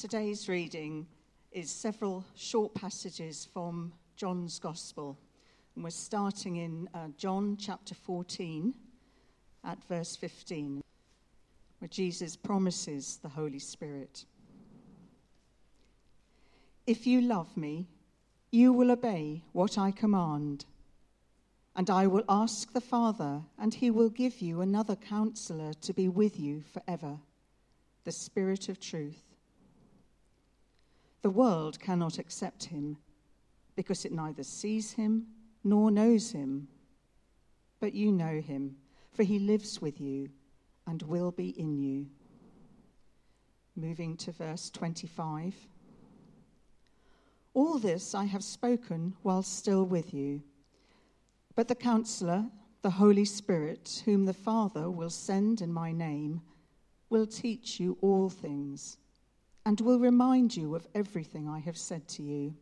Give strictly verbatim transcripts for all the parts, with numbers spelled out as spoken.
Today's reading is several short passages from John's Gospel. And we're starting in uh, John chapter fourteen at verse fifteen, where Jesus promises the Holy Spirit. If you love me, you will obey what I command. And I will ask the Father, and he will give you another counselor to be with you forever, the Spirit of truth. The world cannot accept him, because it neither sees him nor knows him. But you know him, for he lives with you and will be in you. Moving to verse twenty-five. All this I have spoken while still with you. But the Counselor, the Holy Spirit, whom the Father will send in my name, will teach you all things, and will remind you of everything I have said to you.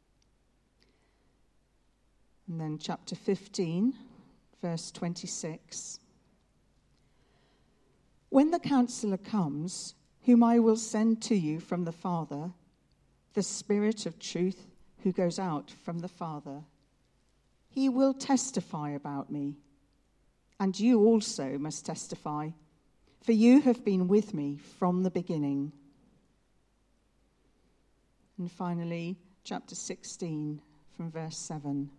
And then chapter fifteen, verse twenty-six. When the Counselor comes, whom I will send to you from the Father, the Spirit of truth who goes out from the Father, he will testify about me. And you also must testify, for you have been with me from the beginning. And finally, chapter sixteen, from verse seven.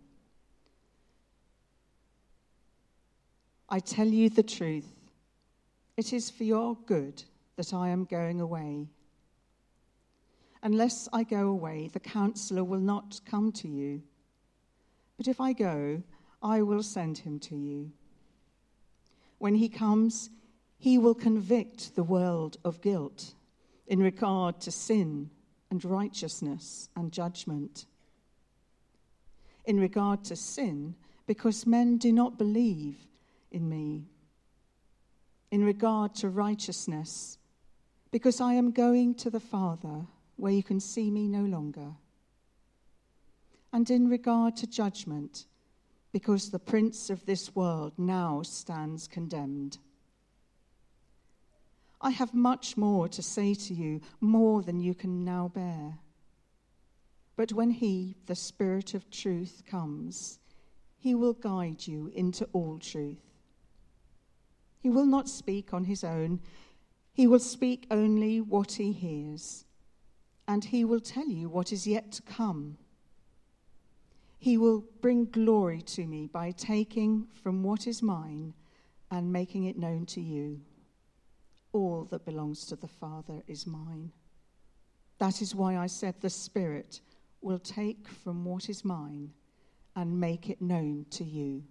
I tell you the truth. It is for your good that I am going away. Unless I go away, the Counselor will not come to you. But if I go, I will send him to you. When he comes, he will convict the world of guilt in regard to sin and righteousness and judgment. In regard to sin, because men do not believe in me. In regard to righteousness, because I am going to the Father, where you can see me no longer. And in regard to judgment, because the prince of this world now stands condemned. I have much more to say to you, more than you can now bear. But when he, the Spirit of truth, comes, he will guide you into all truth. He will not speak on his own. He will speak only what he hears, and he will tell you what is yet to come. He will bring glory to me by taking from what is mine and making it known to you. All that belongs to the Father is mine. That is why I said the Spirit will take from what is mine and make it known to you.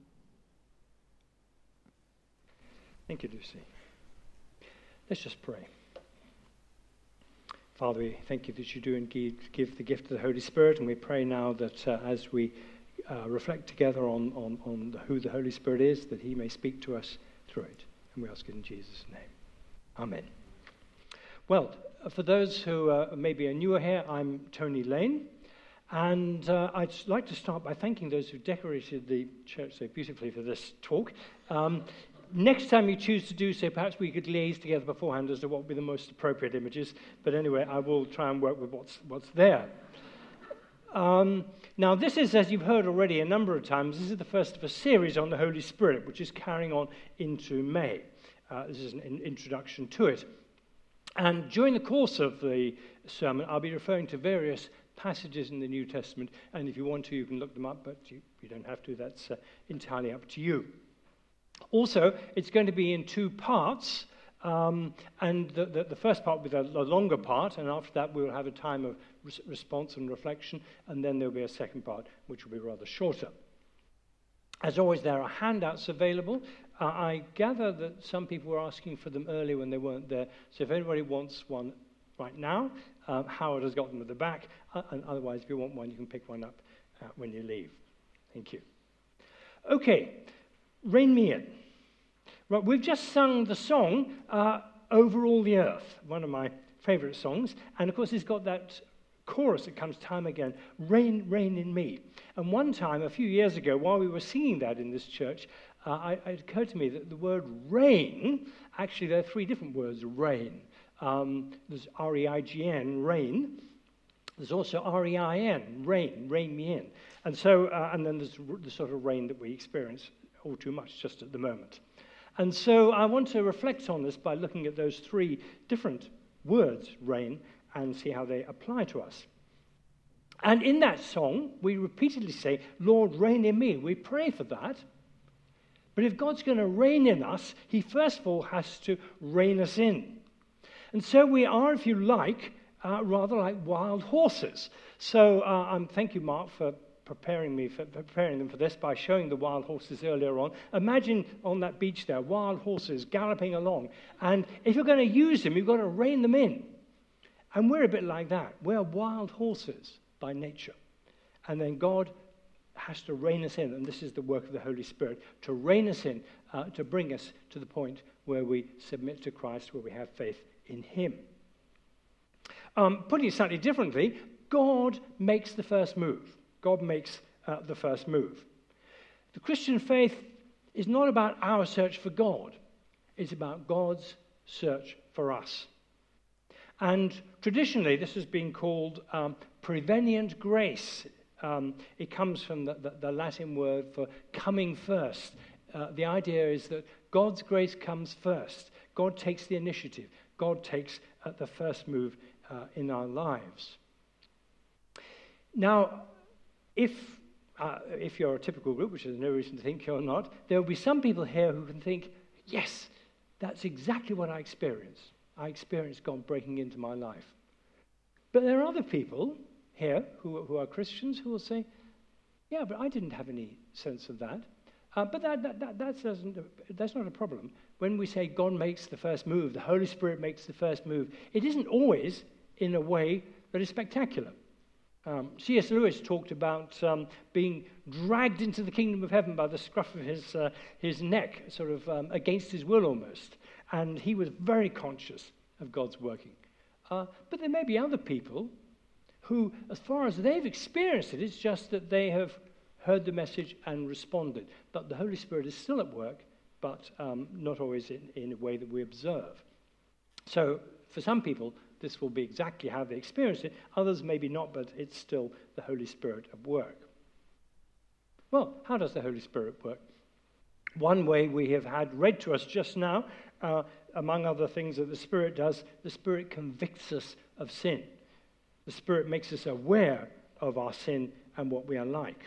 Thank you, Lucy. Let's just pray. Father, we thank you that you do indeed give the gift of the Holy Spirit, and we pray now that uh, as we uh, reflect together on, on, on the, who the Holy Spirit is, that he may speak to us through it. And we ask it in Jesus' name. Amen. Well, for those who uh, maybe are newer here, I'm Tony Lane, and uh, I'd like to start by thanking those who decorated the church so beautifully for this talk. Um, Next time you choose to do so, perhaps we could liaise together beforehand as to what would be the most appropriate images. But anyway, I will try and work with what's, what's there. Um, now, this is, as you've heard already a number of times, this is the first of a series on the Holy Spirit, which is carrying on into May. Uh, this is an in- introduction to it. And during the course of the sermon, I'll be referring to various passages in the New Testament. And if you want to, you can look them up, but you, you don't have to. That's uh, entirely up to you. Also, it's going to be in two parts, um, and the, the, the first part will be the, the longer part, and after that we'll have a time of res- response and reflection, and then there'll be a second part, which will be rather shorter. As always, there are handouts available. Uh, I gather that some people were asking for them earlier when they weren't there, so if anybody wants one right now, um, Howard has got them at the back, uh, and otherwise, if you want one, you can pick one up uh, when you leave. Thank you. Okay. Rain Me In. Right, we've just sung the song uh, Over All the Earth, one of my favourite songs, and of course it's got that chorus that comes time again, Rain, Rain in Me. And one time, a few years ago, while we were singing that in this church, uh, I, it occurred to me that the word rain, actually there are three different words, rain. Um, there's R E I G N, rain. There's also R E I N, rain, rain me in. And so, uh, and then there's the sort of rain that we experience all too much just at the moment. And so I want to reflect on this by looking at those three different words, rain, and see how they apply to us. And in that song, we repeatedly say, Lord, reign in me. We pray for that. But if God's going to reign in us, he first of all has to rein us in. And so we are, if you like, uh, rather like wild horses. So uh, um, thank you, Mark, for preparing me for preparing them for this by showing the wild horses earlier on. Imagine on that beach there, wild horses galloping along. And if you're going to use them, you've got to rein them in. And we're a bit like that. We're wild horses by nature. And then God has to rein us in, and this is the work of the Holy Spirit, to rein us in, uh, to bring us to the point where we submit to Christ, where we have faith in him. Um, putting it slightly differently, God makes the first move. God makes uh, the first move. The Christian faith is not about our search for God. It's about God's search for us. And traditionally, this has been called um, prevenient grace. Um, it comes from the, the, the Latin word for coming first. Uh, the idea is that God's grace comes first. God takes the initiative. God takes uh, the first move uh, in our lives. Now, if uh, if you're a typical group, which there's no reason to think you're not, there will be some people here who can think, yes, that's exactly what I experienced. I experienced God breaking into my life. But there are other people here who, who are Christians who will say, yeah, but I didn't have any sense of that. Uh, but that, that, that, that doesn't, that's not a problem. When we say God makes the first move, the Holy Spirit makes the first move, it isn't always in a way that is spectacular. Um, C S Lewis talked about um, being dragged into the kingdom of heaven by the scruff of his, uh, his neck, sort of um, against his will almost. And he was very conscious of God's working. Uh, but there may be other people who, as far as they've experienced it, it's just that they have heard the message and responded. But the Holy Spirit is still at work, but um, not always in, in a way that we observe. So for some people, this will be exactly how they experience it. Others maybe not, but it's still the Holy Spirit at work. Well, how does the Holy Spirit work? One way we have had read to us just now, uh, among other things that the Spirit does, the Spirit convicts us of sin. The Spirit makes us aware of our sin and what we are like.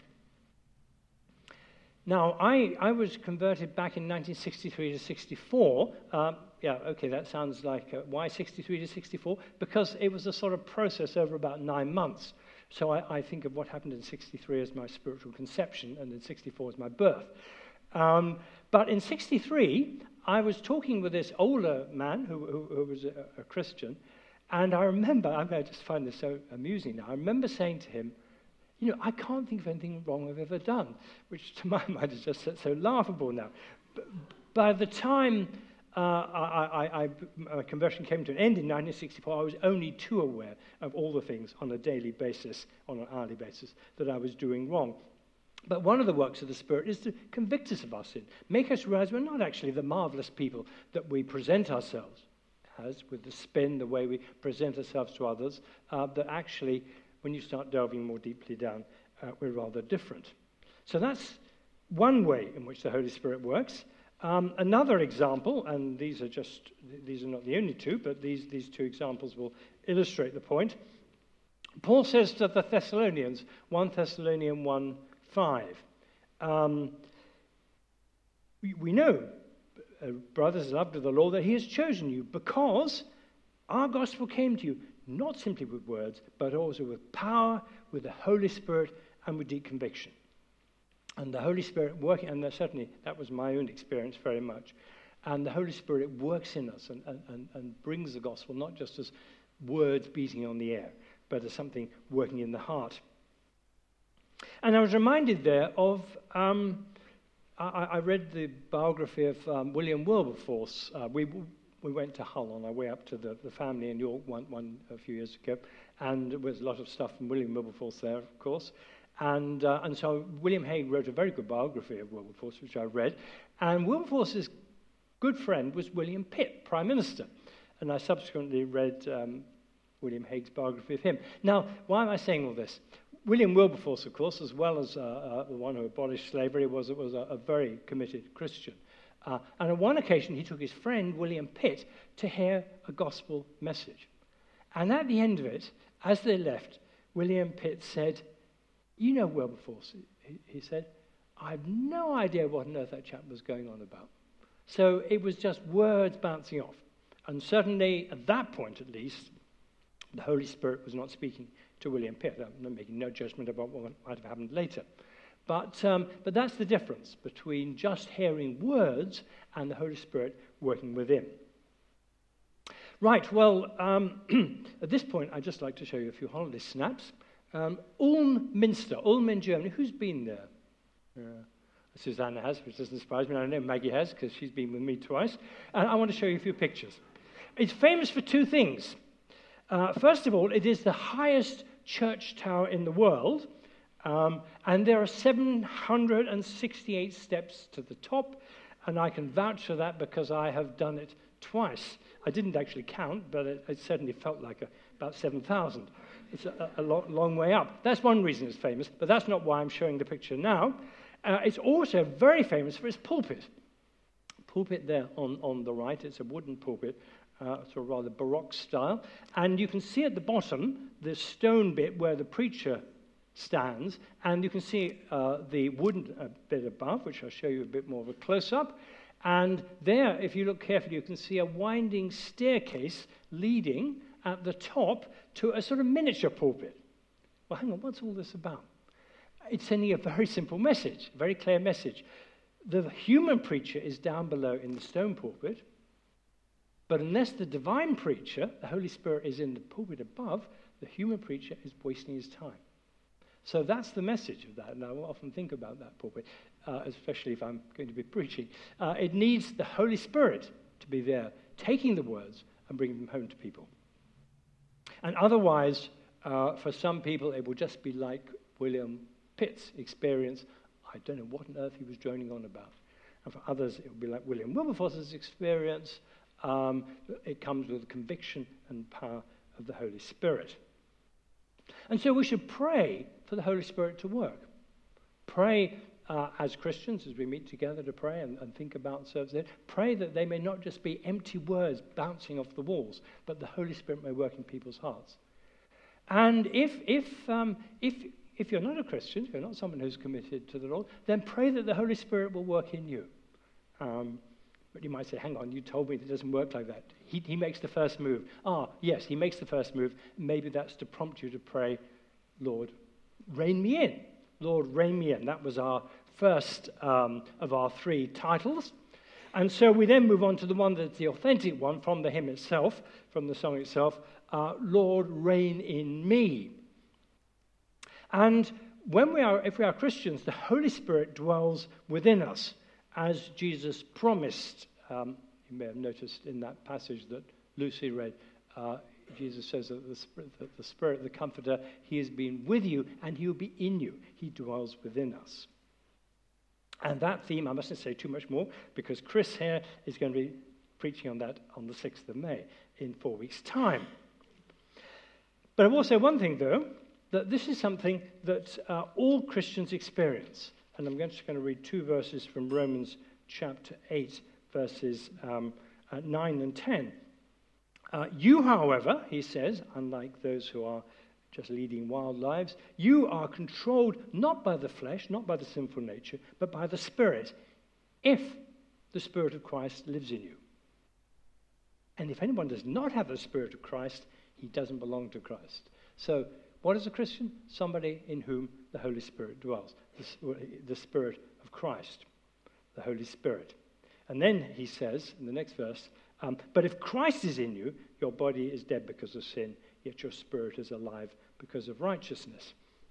Now, I, I was converted back in nineteen sixty-three to sixty-four. Um, yeah, okay, that sounds like, uh, why sixty-three to sixty-four? Because it was a sort of process over about nine months. So I, I think of what happened in sixty-three as my spiritual conception, and in sixty-four as my birth. Um, but in sixty-three, I was talking with this older man who, who, who was a, a Christian, and I remember, I, mean, I just find this so amusing now, I remember saying to him, you know, I can't think of anything wrong I've ever done, which to my mind is just so, so laughable now. But by the time uh, I, I, I, my conversion came to an end in nineteen sixty-four, I was only too aware of all the things on a daily basis, on an hourly basis, that I was doing wrong. But one of the works of the Spirit is to convict us of our sin, make us realize we're not actually the marvelous people that we present ourselves as, with the spin, the way we present ourselves to others, uh, that actually, when you start delving more deeply down, uh, we're rather different. So that's one way in which the Holy Spirit works. Um, another example, and these are just, these are not the only two, but these, these two examples will illustrate the point. Paul says to the Thessalonians, First Thessalonians one five, um, we, we know, uh, brothers loved of the Lord, that he has chosen you because our gospel came to you not simply with words, but also with power, with the Holy Spirit, and with deep conviction. And the Holy Spirit working, and certainly that was my own experience very much, and the Holy Spirit works in us and, and, and brings the gospel, not just as words beating on the air, but as something working in the heart. And I was reminded there of, um, I, I read the biography of um, William Wilberforce. Uh, we we went to Hull on our way up to the, the family in York one, one a few years ago, and there was a lot of stuff from William Wilberforce there, of course. And uh, and so William Hague wrote a very good biography of Wilberforce, which I read. And Wilberforce's good friend was William Pitt, Prime Minister. And I subsequently read um, William Hague's biography of him. Now, why am I saying all this? William Wilberforce, of course, as well as uh, uh, the one who abolished slavery, was, was a, a very committed Christian. Uh, and on one occasion, he took his friend, William Pitt, to hear a gospel message. And at the end of it, as they left, William Pitt said, "You know Wilberforce," he, he said, "I have no idea what on earth that chap was going on about." So it was just words bouncing off. And certainly, at that point at least, the Holy Spirit was not speaking to William Pitt. I'm making no judgment about what might have happened later. But, um, but that's the difference between just hearing words and the Holy Spirit working within. Right, well, um, at this point, I'd just like to show you a few holiday snaps. Um, Ulm Minster, Ulm in Germany. Who's been there? Uh, Susanna has, which doesn't surprise me. I know Maggie has, because she's been with me twice. And I want to show you a few pictures. It's famous for two things. Uh, first of all, it is the highest church tower in the world, um, and there are seven hundred sixty-eight steps to the top, and I can vouch for that because I have done it twice. I didn't actually count, but it, it certainly felt like a, about seven thousand. It's a, a long, long way up. That's one reason it's famous, but that's not why I'm showing the picture now. Uh, it's also very famous for its pulpit. Pulpit there on, on the right, it's a wooden pulpit, uh, sort of rather Baroque style. And you can see at the bottom the stone bit where the preacher stands, and you can see uh, the wooden uh, bit above, which I'll show you a bit more of a close-up. And there, if you look carefully, you can see a winding staircase leading at the top to a sort of miniature pulpit. Well, hang on, what's all this about? It's sending a very simple message, a very clear message. The human preacher is down below in the stone pulpit, but unless the divine preacher, the Holy Spirit, is in the pulpit above, the human preacher is wasting his time. So that's the message of that, and I will often think about that pulpit, uh, especially if I'm going to be preaching. Uh, it needs the Holy Spirit to be there, taking the words and bringing them home to people. And otherwise, uh, for some people, it will just be like William Pitt's experience. I don't know what on earth he was droning on about. And for others, it will be like William Wilberforce's experience. Um, it comes with the conviction and power of the Holy Spirit. And so we should pray for the Holy Spirit to work. Pray uh, as Christians, as we meet together to pray and, and think about service. Pray that they may not just be empty words bouncing off the walls, but the Holy Spirit may work in people's hearts. And if if um, if if you're not a Christian, if you're not someone who's committed to the Lord, then pray that the Holy Spirit will work in you. Um, but you might say, hang on, you told me it doesn't work like that. He, he makes the first move. Ah, yes, he makes the first move. Maybe that's to prompt you to pray, Lord, rein me in. Lord, rein me in. That was our first um, of our three titles. And so we then move on to the one that's the authentic one from the hymn itself, from the song itself, uh, Lord, reign in me. And when we are, if we are Christians, the Holy Spirit dwells within us, as Jesus promised. Um, you may have noticed in that passage that Lucy read, uh, Jesus says that the, Spirit, that the Spirit, the Comforter, he has been with you and he will be in you. He dwells within us. And that theme, I mustn't say too much more, because Chris here is going to be preaching on that on the sixth of May in four weeks' time. But I will say one thing, though, that this is something that uh, all Christians experience. And I'm just going to read two verses from Romans chapter eight, verses um, uh, nine and ten. Uh, you, however, he says, unlike those who are just leading wild lives, you are controlled not by the flesh, not by the sinful nature, but by the Spirit, if the Spirit of Christ lives in you. And if anyone does not have the Spirit of Christ, he doesn't belong to Christ. So, what is a Christian? Somebody in whom the Holy Spirit dwells, the, the Spirit of Christ, the Holy Spirit. And then he says, in the next verse, um, but if Christ is in you, your body is dead because of sin, yet your spirit is alive because of righteousness.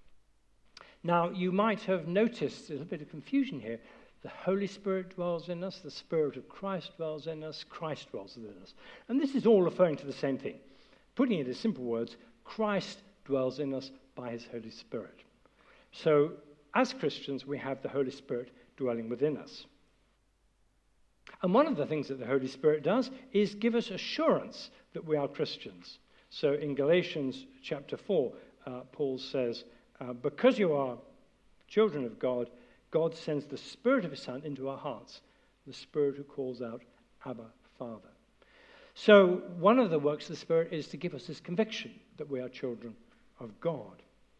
Now, you might have noticed there's a bit of confusion here. The Holy Spirit dwells in us, the Spirit of Christ dwells in us, Christ dwells within us. And this is all referring to the same thing. Putting it in simple words, Christ dwells in us by his Holy Spirit. So, as Christians, we have the Holy Spirit dwelling within us. And one of the things that the Holy Spirit does is give us assurance that we are Christians. So in Galatians chapter four, uh, Paul says, uh, because you are children of God, God sends the Spirit of his Son into our hearts, the Spirit who calls out, Abba, Father. So one of the works of the Spirit is to give us this conviction that we are children of God.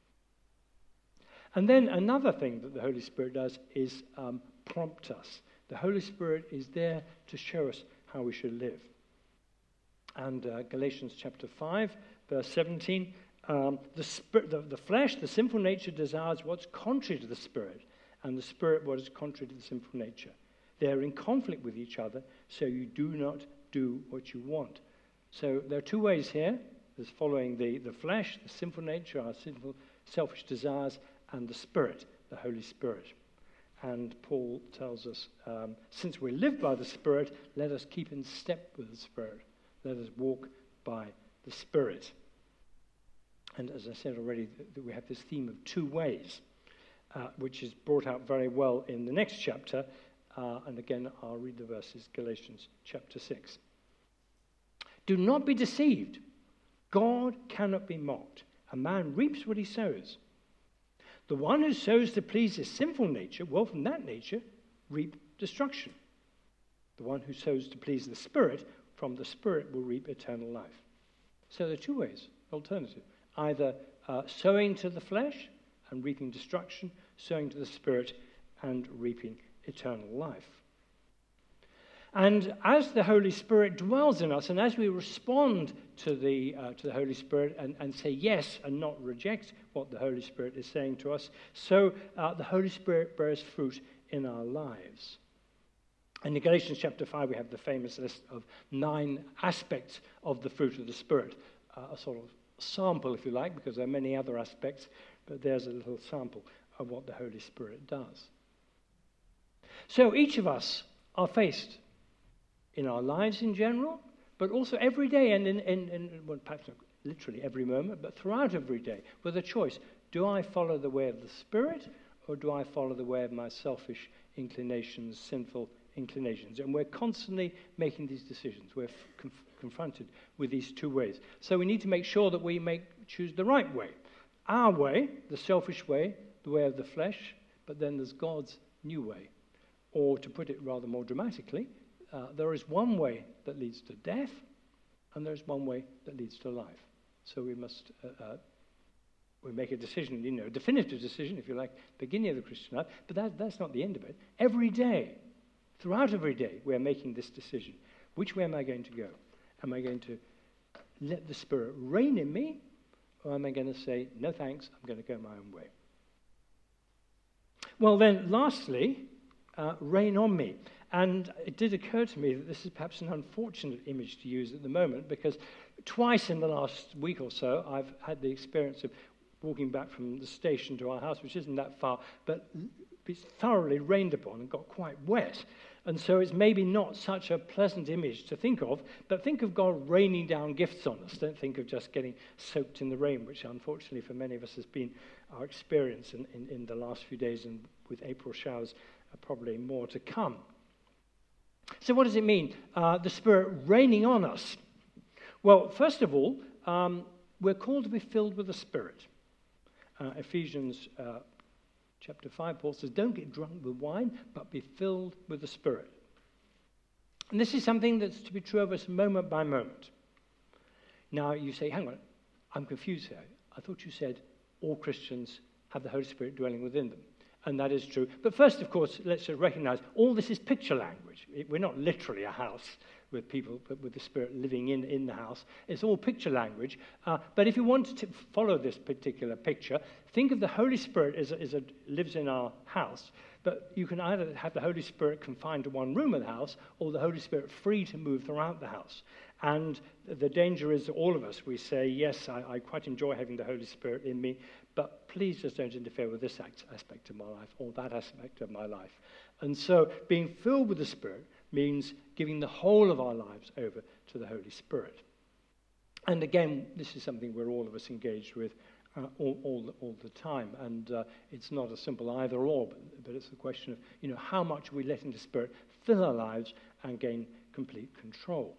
And then another thing that the Holy Spirit does is um, prompt us. The Holy Spirit is there to show us how we should live. And uh, Galatians chapter five, verse seventeen, um, the, spirit, the, the flesh, the sinful nature desires what's contrary to the Spirit, and the Spirit what is contrary to the sinful nature. They are in conflict with each other, so you do not do what you want. So there are two ways here. There's following the, the flesh, the sinful nature, our sinful, selfish desires, and the Spirit, the Holy Spirit. And Paul tells us, um, since we live by the Spirit, let us keep in step with the Spirit. Let us walk by the Spirit. And as I said already, we have this theme of two ways, uh, which is brought out very well in the next chapter. Uh, and again, I'll read the verses, Galatians chapter six. Do not be deceived. God cannot be mocked. A man reaps what he sows. The one who sows to please his sinful nature will from that nature reap destruction. The one who sows to please the Spirit, from the Spirit will reap eternal life. So there are two ways, alternative. Either uh, sowing to the flesh and reaping destruction, sowing to the Spirit and reaping eternal life. And as the Holy Spirit dwells in us, and as we respond to the uh, to the Holy Spirit and, and say yes and not reject what the Holy Spirit is saying to us, so uh, the Holy Spirit bears fruit in our lives. And in Galatians chapter five, we have the famous list of nine aspects of the fruit of the Spirit, uh, a sort of sample, if you like, because there are many other aspects, but there's a little sample of what the Holy Spirit does. So each of us are faced in our lives in general, but also every day, and in, in, in well, perhaps not literally every moment, but throughout every day, with a choice. Do I follow the way of the Spirit, or do I follow the way of my selfish inclinations, sinful inclinations? And we're constantly making these decisions. We're conf- confronted with these two ways. So we need to make sure that we make choose the right way. Our way, the selfish way, the way of the flesh, but then there's God's new way. Or to put it rather more dramatically, Uh, there is one way that leads to death, and there's one way that leads to life. So we must uh, uh, we make a decision, you know, a definitive decision, if you like, beginning of the Christian life. But that, that's not the end of it. Every day, throughout every day, we are making this decision. Which way am I going to go? Am I going to let the Spirit reign in me, or am I going to say, no thanks, I'm going to go my own way? Well then, lastly, uh, reign on me. And it did occur to me that this is perhaps an unfortunate image to use at the moment, because twice in the last week or so, I've had the experience of walking back from the station to our house, which isn't that far, but it's thoroughly rained upon and got quite wet. And so it's maybe not such a pleasant image to think of, but think of God raining down gifts on us. Don't think of just getting soaked in the rain, which unfortunately for many of us has been our experience in, in, in the last few days, and with April showers, uh, probably more to come. So what does it mean, uh, the Spirit raining on us? Well, first of all, um, we're called to be filled with the Spirit. Uh, Ephesians uh, chapter five, Paul says, don't get drunk with wine, but be filled with the Spirit. And this is something that's to be true of us moment by moment. Now you say, hang on, I'm confused here. I thought you said all Christians have the Holy Spirit dwelling within them. And that is true. But first, of course, let's just recognize all this is picture language. It, we're not literally a house with people, but with the Spirit living in, in the house. It's all picture language. Uh, but if you want to follow this particular picture, think of the Holy Spirit as a, as a lives in our house. But you can either have the Holy Spirit confined to one room of the house, or the Holy Spirit free to move throughout the house. And the danger is that all of us, we say, yes, I, I quite enjoy having the Holy Spirit in me, but please just don't interfere with this aspect of my life or that aspect of my life. And so being filled with the Spirit means giving the whole of our lives over to the Holy Spirit. And again, this is something where all of us engaged with uh, all, all, all the time. And uh, it's not a simple either or, but, but it's a question of, you know, how much are we letting the Spirit fill our lives and gain complete control.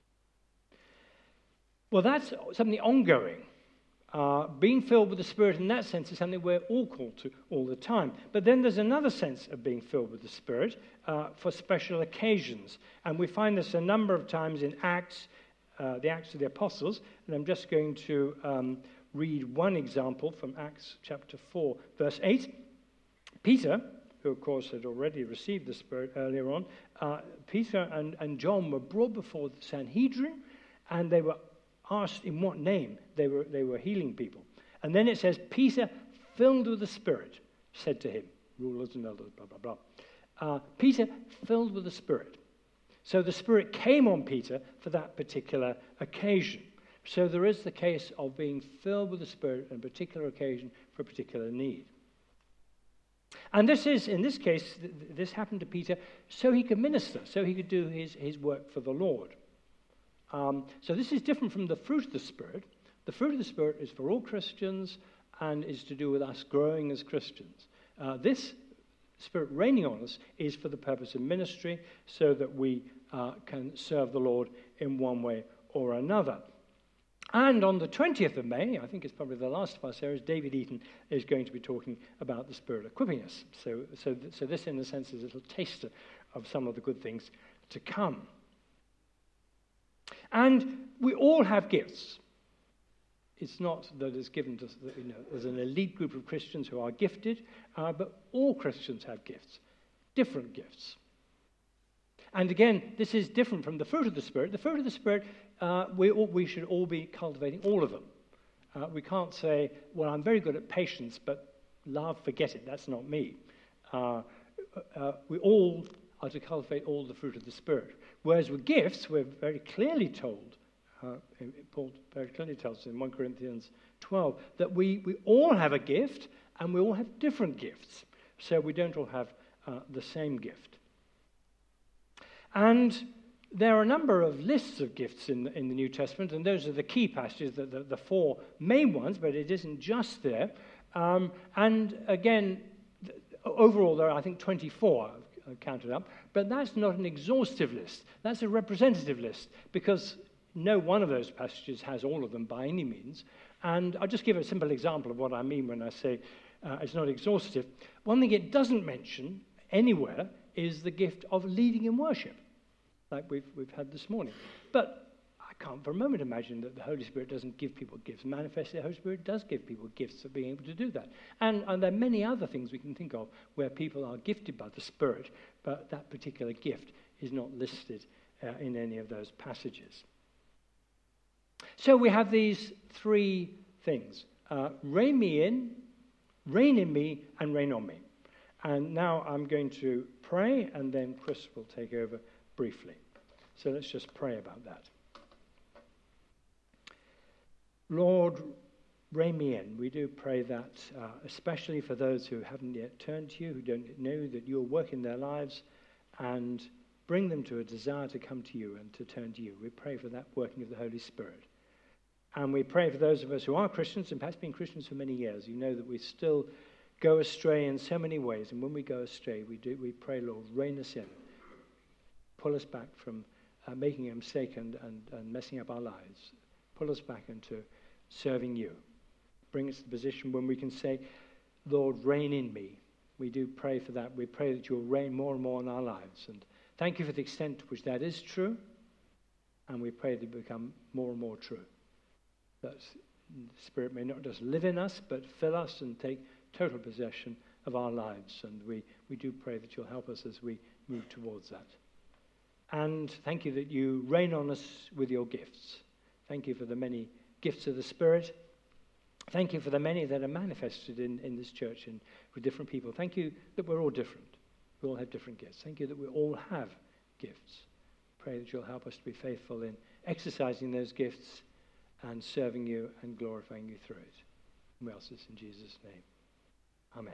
Well, that's something ongoing. Uh, being filled with the Spirit in that sense is something we're all called to all the time. But then there's another sense of being filled with the Spirit uh, for special occasions. And we find this a number of times in Acts, uh, the Acts of the Apostles. And I'm just going to um, read one example from Acts chapter four, verse eight. Peter, who of course had already received the Spirit earlier on, uh, Peter and, and John were brought before the Sanhedrin, and they were asked in what name they were they were healing people. And then it says, Peter, filled with the Spirit, said to him, rulers and elders, blah, blah, blah. Uh, Peter, filled with the Spirit. So the Spirit came on Peter for that particular occasion. So there is the case of being filled with the Spirit on a particular occasion for a particular need. And this is, in this case, this happened to Peter so he could minister, so he could do his, his work for the Lord. Um, so this is different from the fruit of the Spirit. The fruit of the Spirit is for all Christians and is to do with us growing as Christians. Uh, this Spirit reigning on us is for the purpose of ministry so that we uh, can serve the Lord in one way or another. And on the twentieth of May, I think it's probably the last of our series, David Eaton is going to be talking about the Spirit equipping us. So, so, so this, in a sense, is a little taster of some of the good things to come. And we all have gifts. It's not that it's given to, you know, there's an elite group of Christians who are gifted, uh, but all Christians have gifts, different gifts. And again, this is different from the fruit of the Spirit. The fruit of the Spirit, uh, we, all, we should all be cultivating all of them. Uh, we can't say, well, I'm very good at patience, but love, forget it, that's not me. Uh, uh, we all are to cultivate all the fruit of the Spirit. Whereas with gifts, we're very clearly told, uh, Paul very clearly tells us in First Corinthians twelve, that we, we all have a gift, and we all have different gifts. So we don't all have uh, the same gift. And there are a number of lists of gifts in the, in the New Testament, and those are the key passages, the, the, the four main ones, but it isn't just there. Um, and again, overall there are, I think, twenty-four I've counted up, but that's not an exhaustive list. That's a representative list, because no one of those passages has all of them by any means. And I'll just give a simple example of what I mean when I say uh, it's not exhaustive. One thing it doesn't mention anywhere is the gift of leading in worship, like we've we've had this morning. But I can't for a moment imagine that the Holy Spirit doesn't give people gifts. Manifestly, the Holy Spirit does give people gifts of being able to do that. And, and there are many other things we can think of where people are gifted by the Spirit, but that particular gift is not listed uh, in any of those passages. So we have these three things. Uh, reign me in, reign in me, and reign on me. And now I'm going to pray, and then Chris will take over briefly. So let's just pray about that. Lord, reign me in. We do pray that, uh, especially for those who haven't yet turned to you, who don't know that you're working their lives, and bring them to a desire to come to you and to turn to you. We pray for that working of the Holy Spirit. And we pray for those of us who are Christians, and perhaps been Christians for many years. You know that we still go astray in so many ways, and when we go astray, we do we pray, Lord, rein us in. Pull us back from uh, making a mistake and, and, and messing up our lives. Pull us back into serving you. Bring us to the position when we can say, Lord, reign in me. We do pray for that. We pray that you'll reign more and more in our lives. And thank you for the extent to which that is true. And we pray that it become more and more true. That the Spirit may not just live in us, but fill us and take total possession of our lives. And we, we do pray that you'll help us as we move towards that. And thank you that you reign on us with your gifts. Thank you for the many gifts of the Spirit. Thank you for the many that are manifested in, in this church and with different people. Thank you that we're all different. We all have different gifts. Thank you that we all have gifts. Pray that you'll help us to be faithful in exercising those gifts and serving you and glorifying you through it. And we ask this in Jesus' name. Amen.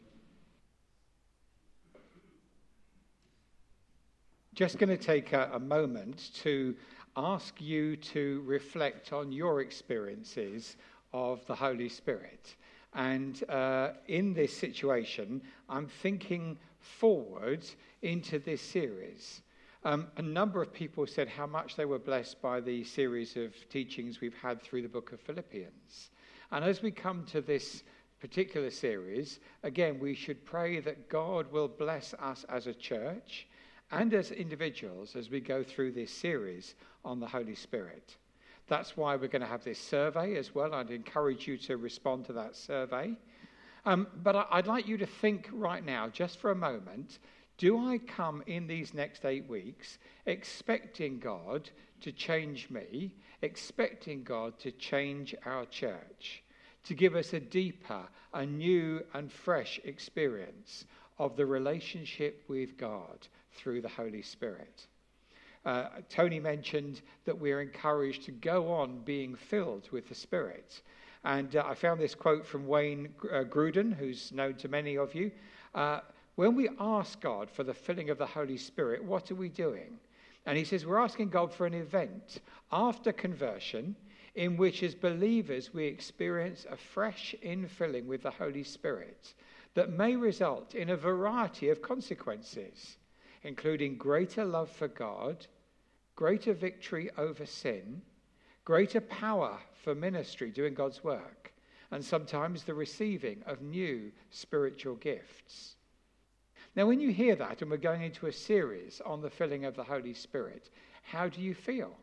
Just going to take a, a moment to ask you to reflect on your experiences of the Holy Spirit. And uh, in this situation, I'm thinking forward into this series. Um, a number of people said how much they were blessed by the series of teachings we've had through the book of Philippians. And as we come to this particular series, again, we should pray that God will bless us as a church and as individuals as we go through this series on the Holy Spirit. That's why we're going to have this survey as well. I'd encourage you to respond to that survey. Um, but I'd like you to think right now, just for a moment, do I come in these next eight weeks expecting God to change me, expecting God to change our church, to give us a deeper, a new and fresh experience of the relationship with God through the Holy Spirit? Uh, Tony mentioned that we're encouraged to go on being filled with the Spirit. And uh, I found this quote from Wayne uh, Grudem, who's known to many of you. Uh, when we ask God for the filling of the Holy Spirit, what are we doing? And he says we're asking God for an event after conversion in which as believers we experience a fresh infilling with the Holy Spirit that may result in a variety of consequences, including greater love for God, greater victory over sin, greater power for ministry, doing God's work, and sometimes the receiving of new spiritual gifts. Now, when you hear that, and we're going into a series on the filling of the Holy Spirit, how do you feel?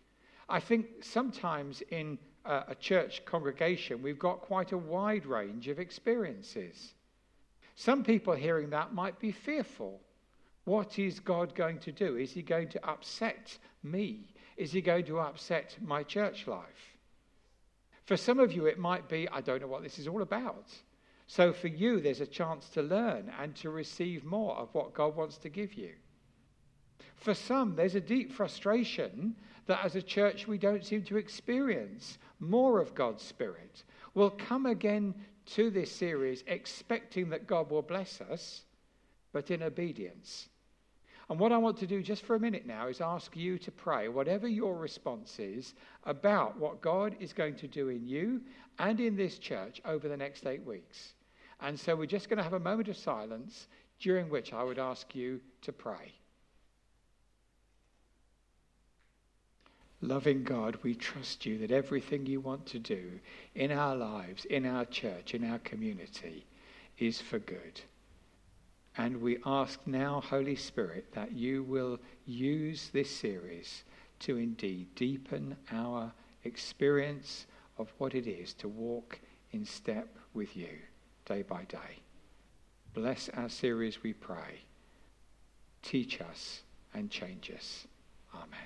I think sometimes in uh, a church congregation, we've got quite a wide range of experiences. Some people hearing that might be fearful. What is God going to do? Is he going to upset me? Is he going to upset my church life? For some of you, it might be, I don't know what this is all about. So for you, there's a chance to learn and to receive more of what God wants to give you. For some, there's a deep frustration that as a church we don't seem to experience more of God's Spirit. We'll come again to this series expecting that God will bless us, but in obedience. And what I want to do just for a minute now is ask you to pray, whatever your response is, about what God is going to do in you and in this church over the next eight weeks. And so we're just going to have a moment of silence during which I would ask you to pray. Loving God, we trust you that everything you want to do in our lives, in our church, in our community is for good. And we ask now, Holy Spirit, that you will use this series to indeed deepen our experience of what it is to walk in step with you day by day. Bless our series, we pray. Teach us and change us. Amen.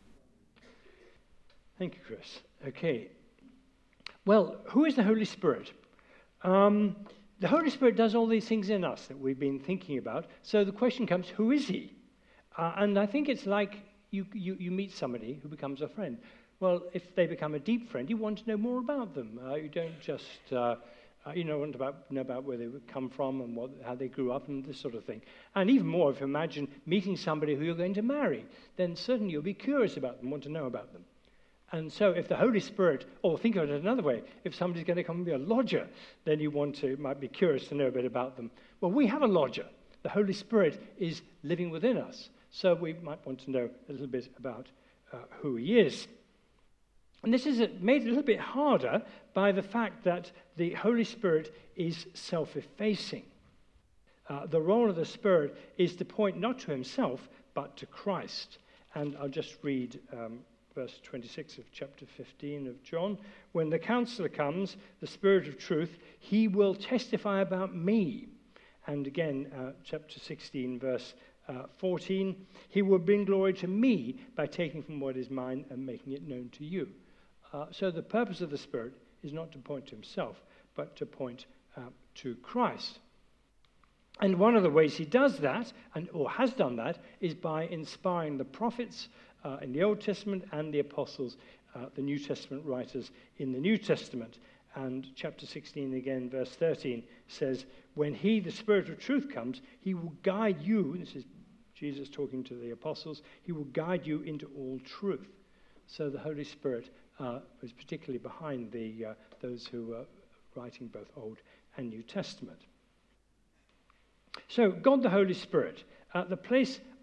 Thank you, Chris. Okay. Well, who is the Holy Spirit? Um, the Holy Spirit does all these things in us that we've been thinking about. So the question comes, who is he? Uh, and I think it's like you, you, you meet somebody who becomes a friend. Well, if they become a deep friend, you want to know more about them. Uh, you don't just, uh, uh, you know, want to about, know about where they come from and what, how they grew up and this sort of thing. And even more, if you imagine meeting somebody who you're going to marry, then certainly you'll be curious about them, want to know about them. And so if the Holy Spirit, or think of it another way, if somebody's going to come and be a lodger, then you want to, might be curious to know a bit about them. Well, we have a lodger. The Holy Spirit is living within us. So we might want to know a little bit about uh, who he is. And this is made a little bit harder by the fact that the Holy Spirit is self-effacing. Uh, the role of the Spirit is to point not to himself, but to Christ. And I'll just read um, verse twenty-six of chapter fifteen of John. When the counselor comes, the Spirit of truth, he will testify about me. And again, uh, chapter sixteen, verse uh, fourteen, he will bring glory to me by taking from what is mine and making it known to you. Uh, so the purpose of the Spirit is not to point to himself, but to point uh, to Christ. And one of the ways he does that, and or has done that, is by inspiring the prophets uh, in the Old Testament and the apostles, uh, the New Testament writers in the New Testament. And chapter sixteen again, verse thirteen, says, when he, the Spirit of truth, comes, he will guide you, this is Jesus talking to the apostles, he will guide you into all truth. So the Holy Spirit uh, was particularly behind the uh, those who were writing both Old and New Testament. So God the Holy Spirit, uh, the place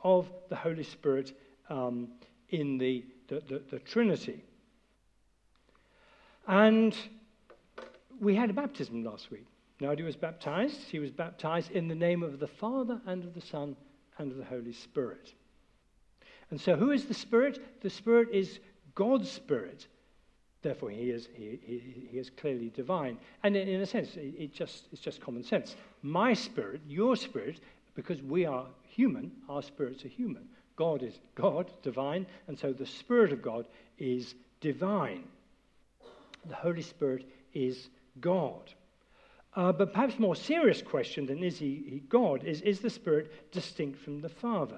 of the Holy Spirit um, in the, the, the, the Trinity. And we had a baptism last week. Nadia was baptized. She was baptized in the name of the Father and of the Son and of the Holy Spirit. And so who is the Spirit? The Spirit is God's Spirit. Therefore, he is, he, he, he is clearly divine. And in, in a sense, it, it just, it's just common sense. My spirit, your spirit, because we are human, our spirits are human. God is God, divine, and so the Spirit of God is divine. The Holy Spirit is God. Uh, but perhaps more serious question than is he, he God is, is the Spirit distinct from the Father?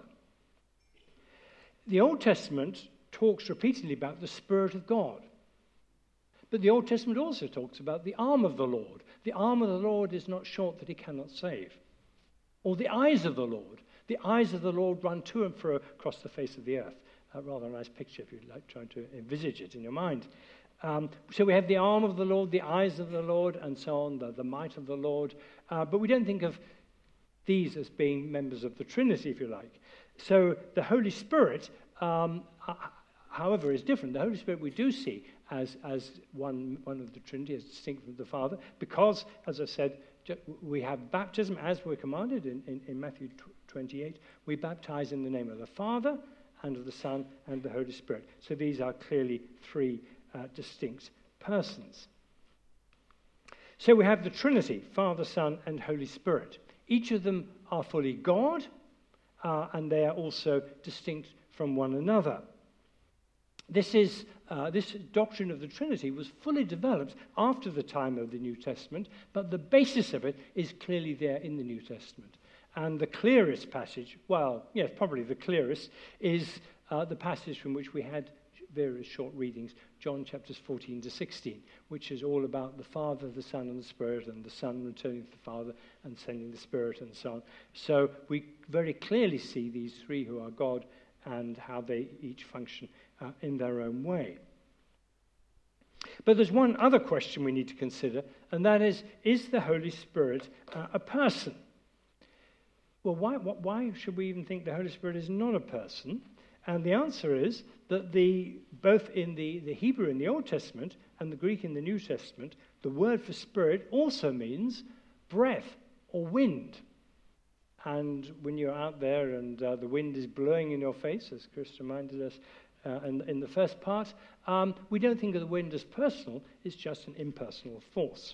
The Old Testament talks repeatedly about the Spirit of God. But the Old Testament also talks about the arm of the Lord. The arm of the Lord is not short that he cannot save. Or the eyes of the Lord. The eyes of the Lord run to and fro across the face of the earth. A rather nice picture if you'd like trying to envisage it in your mind. Um, so we have the arm of the Lord, the eyes of the Lord, and so on, the, the might of the Lord. Uh, but we don't think of these as being members of the Trinity, if you like. So the Holy Spirit, um, however, is different. The Holy Spirit we do see as, as one, one of the Trinity, as distinct from the Father, because, as I said, we have baptism as we're commanded in, in, in Matthew twenty-eight. We baptize in the name of the Father and of the Son and the Holy Spirit. So these are clearly three uh, distinct persons. So we have the Trinity, Father, Son, and Holy Spirit. Each of them are fully God, uh, and they are also distinct from one another. This is uh, this doctrine of the Trinity was fully developed after the time of the New Testament, but the basis of it is clearly there in the New Testament. And the clearest passage, well, yes, probably the clearest, is uh, the passage from which we had various short readings, John chapters fourteen to sixteen, which is all about the Father, the Son, and the Spirit, and the Son returning to the Father and sending the Spirit, and so on. So we very clearly see these three who are God and how they each function uh, in their own way. But there's one other question we need to consider, and that is, is the Holy Spirit uh, a person? Well, why, why should we even think the Holy Spirit is not a person? And the answer is that the both in the, the Hebrew in the Old Testament and the Greek in the New Testament, the word for spirit also means breath or wind. And when you're out there and uh, the wind is blowing in your face, as Chris reminded us uh, in, in the first part, um, we don't think of the wind as personal, it's just an impersonal force.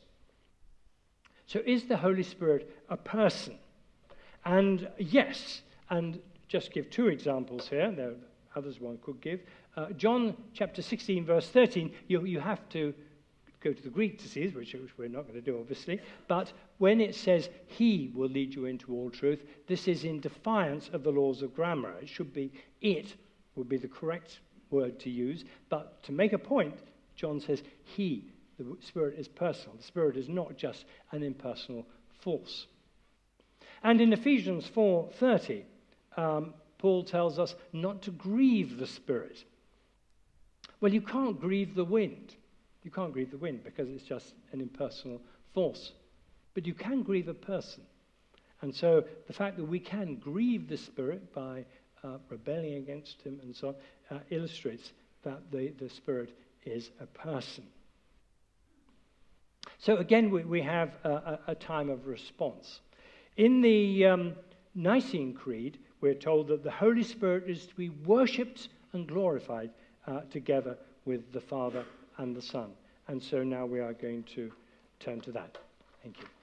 So is the Holy Spirit a person? And yes, and just give two examples here. There are others one could give. Uh, John chapter sixteen, verse thirteen, you, you have to go to the Greek to see this, which, which we're not going to do, obviously. But when it says, he will lead you into all truth, this is in defiance of the laws of grammar. It should be, it would be the correct word to use. But to make a point, John says, he, the Spirit is personal. The Spirit is not just an impersonal force. And in Ephesians four thirty, um, Paul tells us not to grieve the Spirit. Well, you can't grieve the wind. You can't grieve the wind because it's just an impersonal force. But you can grieve a person. And so the fact that we can grieve the Spirit by uh, rebelling against him and so on uh, illustrates that the, the Spirit is a person. So again, we, we have a, a time of response. In the um, Nicene Creed, we're told that the Holy Spirit is to be worshipped and glorified uh, together with the Father and the Son. And so now we are going to turn to that. Thank you.